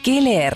¿Qué leer?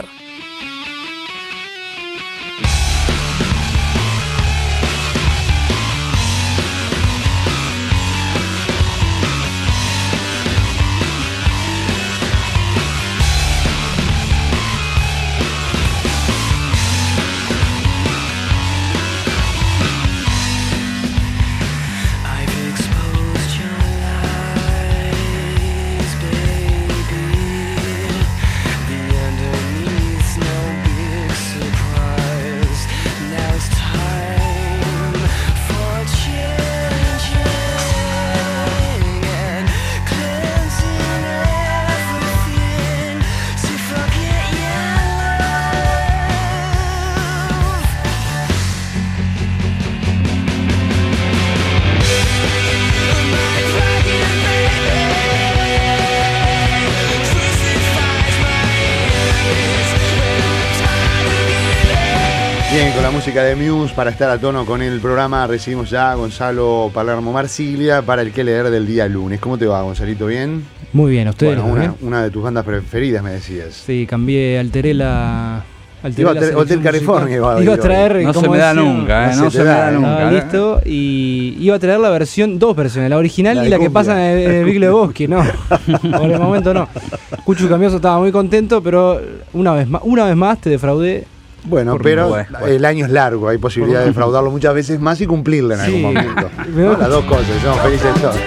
Bien, con la música de Muse para estar a tono con el programa recibimos ya a Gonzalo Palermo Marsiglia para el que leer del día lunes. ¿Cómo te va, Gonzalito? ¿Bien? Muy bien, ¿ustedes? Bueno, una de tus bandas preferidas, me decías. Sí, alteré la Hotel California iba a traer, no se me da nunca, no se me da nunca. Listo, y iba a traer la versión, dos versiones, la original y la que cumbia. pasa en el Big Lebowski, no. Por el momento no. Cuchu Camioso estaba muy contento, pero una vez más te defraudé. Bueno, pero el año es largo, hay posibilidad de defraudarlo muchas veces más y cumplirlo en algún momento. ¿No? Las dos cosas, somos felices todos.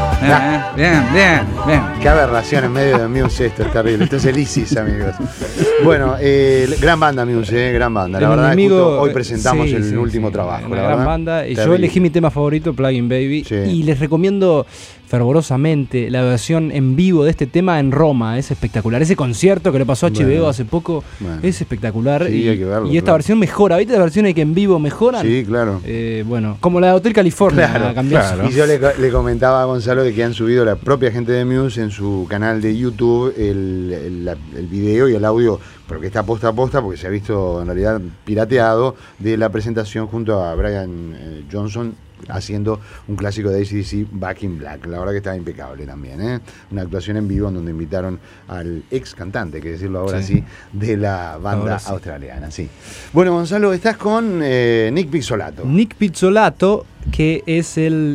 Bien. Qué aberración en medio de Muse esto, es terrible. Esto es el ISIS, amigos. Bueno, gran banda Muse, gran banda. La verdad, hoy presentamos el último trabajo. Una la gran verdad, banda. Y yo terrible. elegí mi tema favorito, Plug-in Baby. Sí. Y les recomiendo fervorosamente la versión en vivo de este tema en Roma. Es espectacular. Ese concierto que le pasó a HBO hace poco es espectacular. Sí, hay que verlo, y esta claro. versión mejora. ¿Viste las versiones que en vivo mejoran? Sí, claro. Bueno, como la de Hotel California. Claro. Y yo le comentaba a Gonzalo de que han subido la propia gente de Muse en su canal de YouTube el video y el audio, pero que está posta a posta porque se ha visto en realidad pirateado, de la presentación junto a Brian Johnson haciendo un clásico de AC/DC, Back in Black. La verdad que estaba impecable también, ¿eh? Una actuación en vivo en donde invitaron al ex cantante, que decirlo ahora sí, de la banda australiana. Sí. Bueno, Gonzalo, estás con Nick Pizzolato. Nick Pizzolato, que es el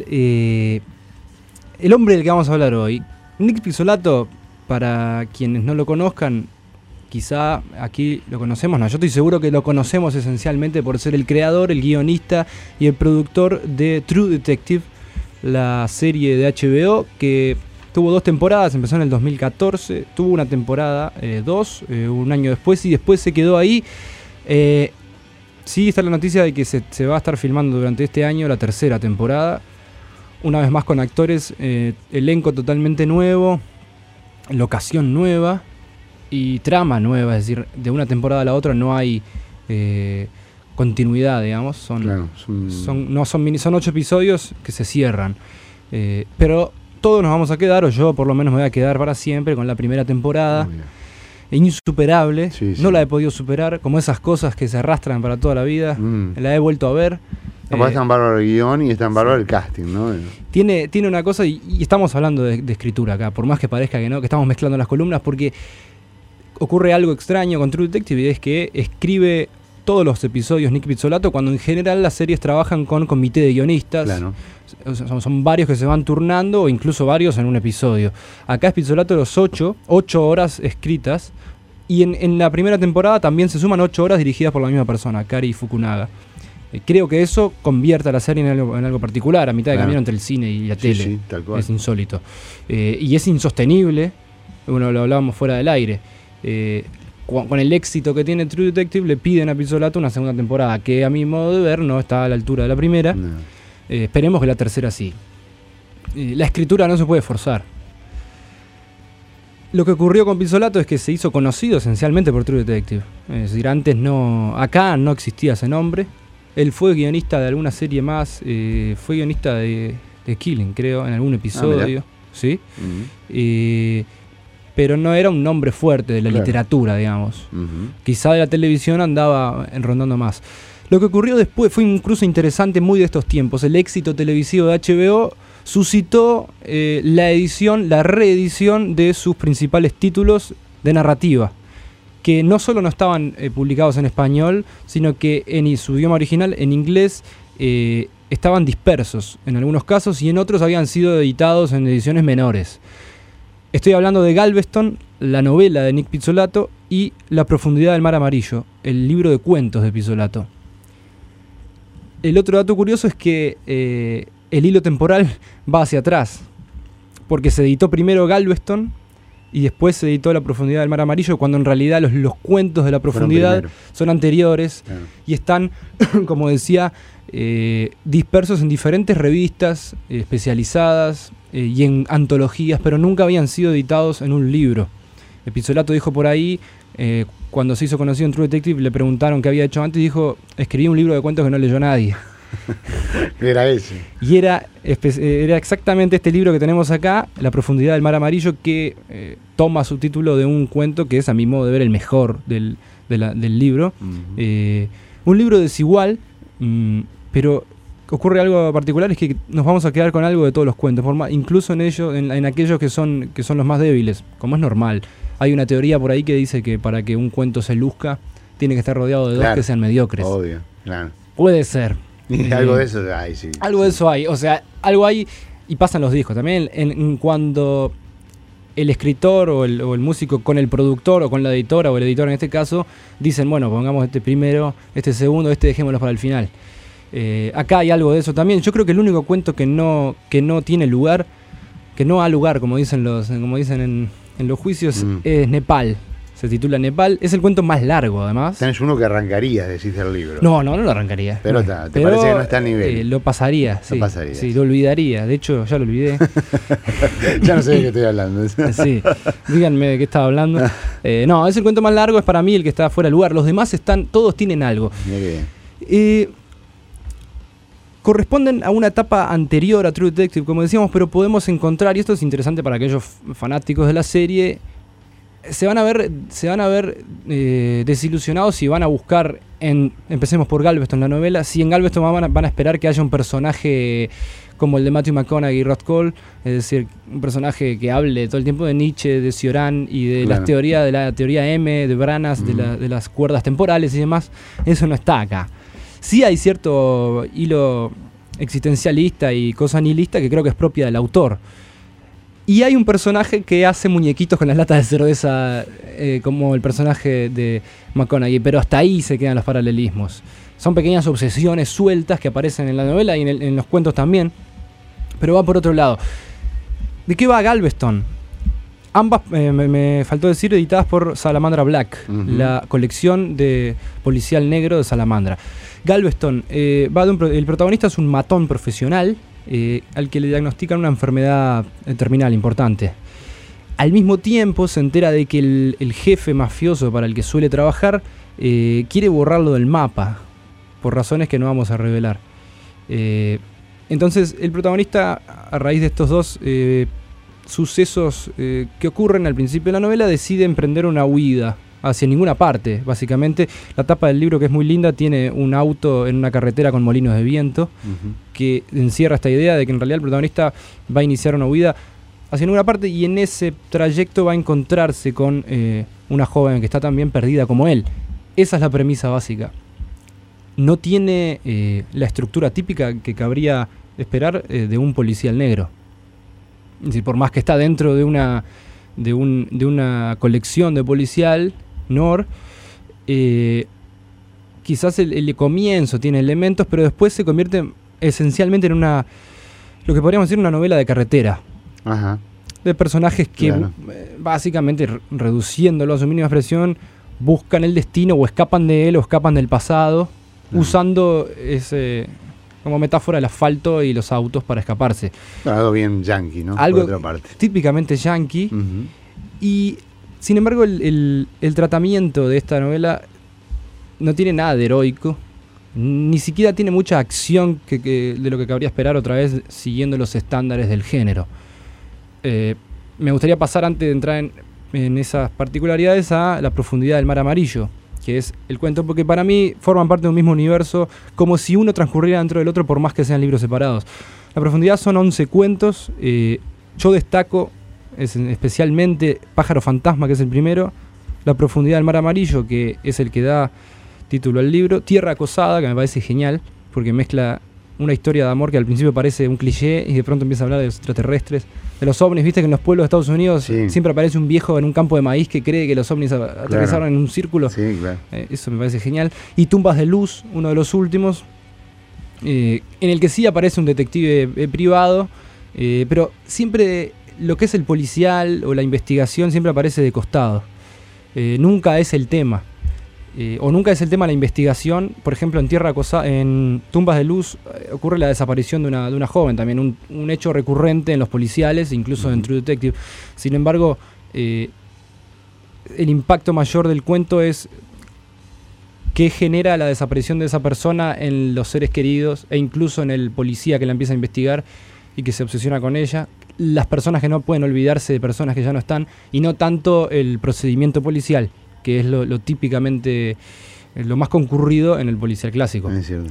hombre del que vamos a hablar hoy. Nick Pizzolato, para quienes no lo conozcan, quizá aquí lo conocemos, no, yo estoy seguro que lo conocemos esencialmente por ser el creador, el guionista y el productor de True Detective, la serie de HBO que tuvo 2 temporadas, empezó en el 2014, tuvo una temporada, 2, un año después, y después se quedó ahí. Sí está la noticia de que se va a estar filmando durante este año la 3ª temporada, una vez más con actores, elenco totalmente nuevo, locación nueva y trama nueva, es decir, de una temporada a la otra no hay continuidad, digamos, son 8 episodios que se cierran, pero todos nos vamos a quedar, o yo por lo menos me voy a quedar para siempre con la primera temporada. Insuperable, no la he podido superar, como esas cosas que se arrastran para toda la vida, la he vuelto a ver. Aparte está en bárbaro el guión y está en bárbaro el casting, ¿no? Tiene una cosa, y estamos hablando de escritura acá, por más que parezca que no, que estamos mezclando las columnas, porque ocurre algo extraño con True Detective, y es que escribe todos los episodios Nick Pizzolato, cuando en general las series trabajan con comité de guionistas. Claro. Son varios que se van turnando, o incluso varios en un episodio. Acá es Pizzolato los 8 horas escritas, y en la primera temporada también se suman 8 horas dirigidas por la misma persona, Kari Fukunaga. Creo que eso convierte a la serie en algo particular, a mitad de camino entre el cine y la tele. Sí, tal cual. Es insólito. Y es insostenible, bueno, lo hablábamos fuera del aire. Con el éxito que tiene True Detective, le piden a Pizzolato una segunda temporada, que a mi modo de ver no está a la altura de la primera. No. Esperemos que la tercera sí. La escritura no se puede forzar. Lo que ocurrió con Pizzolato es que se hizo conocido esencialmente por True Detective. Es decir, antes acá no existía ese nombre. Él fue guionista de alguna serie más, fue guionista de Killing, creo, en algún episodio. ¿Sí? Pero no era un nombre fuerte de la literatura, digamos. Quizá de la televisión andaba rondando más. Lo que ocurrió después fue un cruce interesante muy de estos tiempos. El éxito televisivo de HBO suscitó la reedición de sus principales títulos de narrativa, que no solo no estaban publicados en español, sino que en su idioma original, en inglés, estaban dispersos en algunos casos y en otros habían sido editados en ediciones menores. Estoy hablando de Galveston, la novela de Nick Pizzolatto, y La profundidad del mar amarillo, el libro de cuentos de Pizzolatto. El otro dato curioso es que el hilo temporal va hacia atrás, porque se editó primero Galveston y después se editó La profundidad del mar amarillo, cuando en realidad los cuentos de La profundidad son anteriores, claro, y están, como decía, dispersos en diferentes revistas especializadas y en antologías, pero nunca habían sido editados en un libro. Pizzolatto dijo por ahí, cuando se hizo conocido en True Detective, le preguntaron qué había hecho antes y dijo: escribí un libro de cuentos que no leyó nadie. Era ese. Y era exactamente este libro que tenemos acá, La profundidad del mar amarillo, que toma su título de un cuento que es, a mi modo de ver, el mejor del libro. Uh-huh. Un libro desigual, pero ocurre algo particular, es que nos vamos a quedar con algo de todos los cuentos, incluso en ellos, en aquellos que son los más débiles, como es normal. Hay una teoría por ahí que dice que para que un cuento se luzca, tiene que estar rodeado de dos que sean mediocres. Obvio, claro. Puede ser. Algo de eso hay, sí. Algo de eso hay, o sea, algo hay, y pasan los discos también, cuando el escritor o el músico con el productor o con la editora o el editor en este caso dicen, bueno, pongamos este primero, este segundo, este dejémoslo para el final. Acá hay algo de eso también. Yo creo que el único cuento que no tiene lugar, que no ha lugar, como dicen en los juicios, es Nepal. Se titula Nepal. Es el cuento más largo, además. Tenés uno que arrancaría, decís, el libro. No lo arrancaría. Pero te parece que no está al nivel. Lo pasaría, sí. Lo pasaría. Sí, lo olvidaría. De hecho, ya lo olvidé. Ya no sé de qué estoy hablando. Sí, díganme de qué estaba hablando. No, es el cuento más largo, es para mí el que está fuera de lugar. Los demás todos tienen algo. Corresponden a una etapa anterior a True Detective, como decíamos, pero podemos encontrar, y esto es interesante para aquellos fanáticos de la serie, se van a ver desilusionados si van a buscar empecemos por Galveston, la novela, si en Galveston van a esperar que haya un personaje como el de Matthew McConaughey y Rod Cole, es decir, un personaje que hable todo el tiempo de Nietzsche, de Cioran y de la teoría M, de Branas, de las cuerdas temporales y demás. Eso no está acá. Sí hay cierto hilo existencialista y cosa nihilista que creo que es propia del autor. Y hay un personaje que hace muñequitos con las latas de cerveza, como el personaje de McConaughey, pero hasta ahí se quedan los paralelismos. Son pequeñas obsesiones sueltas que aparecen en la novela y en los cuentos también, pero va por otro lado. ¿De qué va Galveston? Ambas, me faltó decir, editadas por Salamandra Black, la colección de policial negro de Salamandra. Galveston, el protagonista es un matón profesional, al que le diagnostican una enfermedad terminal importante. Al mismo tiempo se entera de que el jefe mafioso para el que suele trabajar quiere borrarlo del mapa, por razones que no vamos a revelar. Entonces el protagonista, a raíz de estos dos sucesos que ocurren al principio de la novela, decide emprender una huida hacia ninguna parte, básicamente. La tapa del libro, que es muy linda, tiene un auto en una carretera con molinos de viento, que encierra esta idea de que en realidad el protagonista va a iniciar una huida hacia ninguna parte y en ese trayecto va a encontrarse con una joven que está también perdida como él. Esa es la premisa básica. No tiene la estructura típica que cabría esperar de un policial negro. Es decir, por más que está dentro de una colección de policial noir, quizás el comienzo tiene elementos, pero después se convierte esencialmente en lo que podríamos decir una novela de carretera. Ajá. De personajes que básicamente, reduciéndolo a su mínima expresión, buscan el destino o escapan de él o escapan del pasado, usando ese como metáfora el asfalto y los autos para escaparse. Algo bien yankee, ¿no? Algo por otra parte. Típicamente yankee. Y sin embargo el tratamiento de esta novela no tiene nada de heroico, ni siquiera tiene mucha acción de lo que cabría esperar otra vez siguiendo los estándares del género. Me gustaría pasar, antes de entrar en esas particularidades, a La profundidad del mar amarillo, que es el cuento, porque para mí forman parte de un mismo universo, como si uno transcurriera dentro del otro por más que sean libros separados. La profundidad son 11 cuentos, yo destaco especialmente Pájaro Fantasma, que es el primero, La profundidad del mar amarillo, que es el que da título al libro. Tierra acosada, que me parece genial, porque mezcla una historia de amor que al principio parece un cliché y de pronto empieza a hablar de los extraterrestres, de los ovnis. Viste que en los pueblos de Estados Unidos siempre aparece un viejo en un campo de maíz que cree que los ovnis aterrizaron en un círculo. Sí, claro. Eso me parece genial. Y Tumbas de Luz, uno de los últimos, en el que sí aparece un detective privado, pero siempre lo que es el policial o la investigación siempre aparece de costado. Nunca es el tema. O nunca es el tema la investigación. Por ejemplo, en Tumbas de Luz ocurre la desaparición de una joven, también un hecho recurrente en los policiales, incluso en True Detective. Sin embargo, el impacto mayor del cuento es qué genera la desaparición de esa persona en los seres queridos e incluso en el policía que la empieza a investigar y que se obsesiona con ella. Las personas que no pueden olvidarse de personas que ya no están, y no tanto el procedimiento policial, que es lo típicamente lo más concurrido en el policial clásico. Es cierto.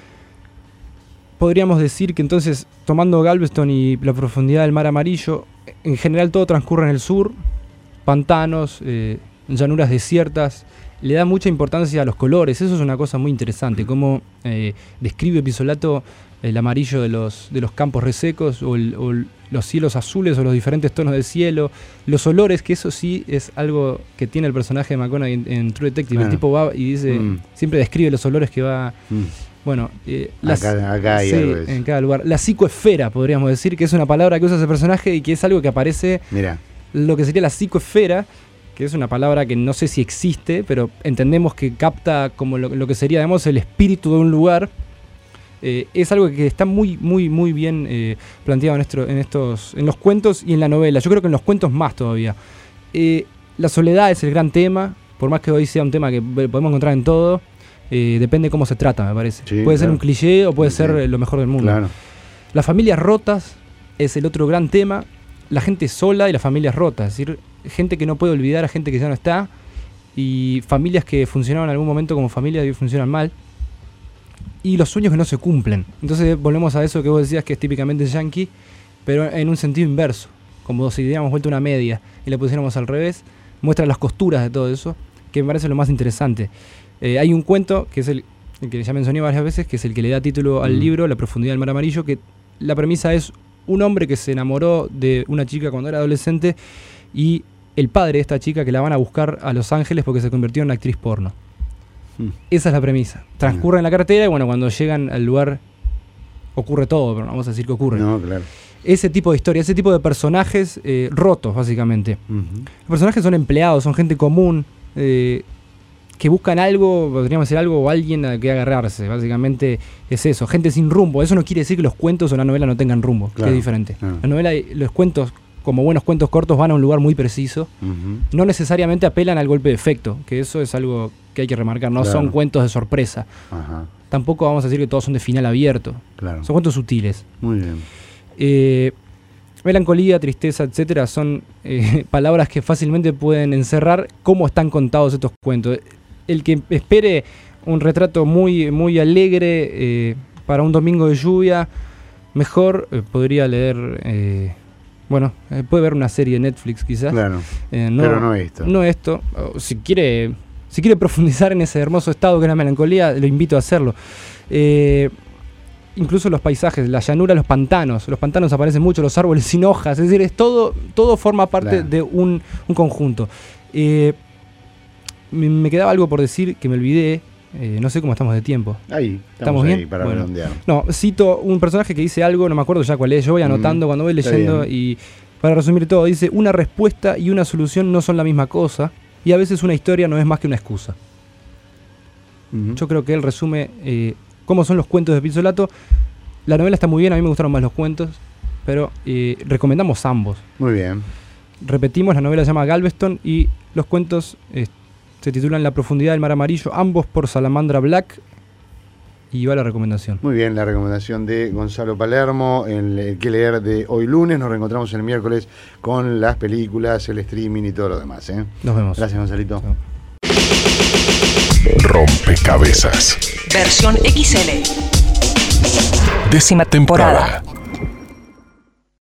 Podríamos decir que entonces, tomando Galveston y la profundidad del mar amarillo, en general todo transcurre en el sur, pantanos, llanuras desiertas. Le da mucha importancia a los colores. Eso es una cosa muy interesante, cómo describe Pizzolato el amarillo de los campos resecos, o los cielos azules, o los diferentes tonos del cielo, los olores, que eso sí es algo que tiene el personaje de McConaughey en True Detective. El tipo va y dice, siempre describe los olores que va... Bueno, acá hay algo en cada lugar. La psicoesfera, podríamos decir, que es una palabra que usa ese personaje y que es algo que aparece... Mirá. Lo que sería la psicoesfera, que es una palabra que no sé si existe, pero entendemos que capta como lo que sería, digamos, el espíritu de un lugar. Es algo que está muy, muy, muy bien planteado en los cuentos y en la novela. Yo creo que en los cuentos más todavía. La soledad es el gran tema, por más que hoy sea un tema que podemos encontrar en todo. Depende cómo se trata, me parece. Sí, puede ser un cliché o puede ser lo mejor del mundo. Claro. Las familias rotas es el otro gran tema. La gente sola y las familias rotas. Es decir, gente que no puede olvidar a gente que ya no está. Y familias que funcionaban en algún momento como familia y hoy funcionan mal. Y los sueños que no se cumplen. Entonces volvemos a eso que vos decías, que es típicamente yankee, pero en un sentido inverso. Como si diéramos vuelta una media y la pusiéramos al revés. Muestra las costuras de todo eso, que me parece lo más interesante. Hay un cuento, que es el que ya mencioné varias veces, que es el que le da título al libro, La profundidad del mar amarillo, que la premisa es un hombre que se enamoró de una chica cuando era adolescente, y el padre de esta chica que la van a buscar a Los Ángeles porque se convirtió en actriz porno. Esa es la premisa. Transcurre en la carretera y bueno, cuando llegan al lugar ocurre todo, pero no vamos a decir que ocurre. No, claro. Ese tipo de historia, ese tipo de personajes rotos, básicamente. Los personajes son empleados, son gente común, que buscan algo, podríamos decir algo, o alguien a que agarrarse. Básicamente es eso, gente sin rumbo. Eso no quiere decir que los cuentos o la novela no tengan rumbo, claro, que es diferente. Claro. La novela, los cuentos, como buenos cuentos cortos, van a un lugar muy preciso. No necesariamente apelan al golpe de efecto, que eso es algo que hay que remarcar. No son cuentos de sorpresa. Tampoco vamos a decir que todos son de final abierto. Son cuentos sutiles. Muy bien. Melancolía, tristeza, etcétera, son palabras que fácilmente pueden encerrar cómo están contados estos cuentos. El que espere un retrato muy, muy alegre para un domingo de lluvia, mejor podría leer... puede ver una serie de Netflix quizás. Claro, pero no esto. No esto. Si quiere profundizar en ese hermoso estado que es la melancolía, lo invito a hacerlo. Incluso los paisajes, la llanura, los pantanos aparecen mucho, los árboles sin hojas, es decir, todo forma parte de un conjunto. Me quedaba algo por decir que me olvidé. No sé cómo estamos de tiempo. Ahí, estamos bien ahí para redondear. No, cito un personaje que dice algo, no me acuerdo ya cuál es, yo voy anotando cuando voy leyendo y para resumir todo, dice: una respuesta y una solución no son la misma cosa y a veces una historia no es más que una excusa. Yo creo que él resume cómo son los cuentos de Pizzolato. La novela está muy bien, a mí me gustaron más los cuentos, pero recomendamos ambos. Muy bien. Repetimos, la novela se llama Galveston y los cuentos se titulan La profundidad del mar amarillo, ambos por Salamandra Black, y va la recomendación. Muy bien, la recomendación de Gonzalo Palermo, el que leer de hoy lunes. Nos reencontramos el miércoles con las películas, el streaming y todo lo demás. Nos vemos. Gracias, Gonzalito. Chao. Rompecabezas. Versión XL. 10ª temporada.